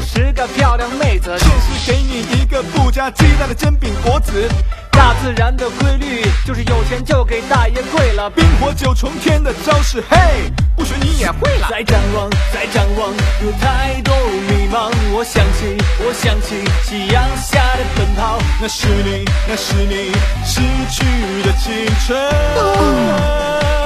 10个漂亮妹子， 现实给你一个不加鸡蛋的煎饼果子。 大自然的规律就是有钱就给大爷跪了， 冰火9重天的招式，嘿，不学你也会了。 再展望，再展望，有太多迷茫。我想起夕阳下的奔跑， 那是你，那是你逝去的青春。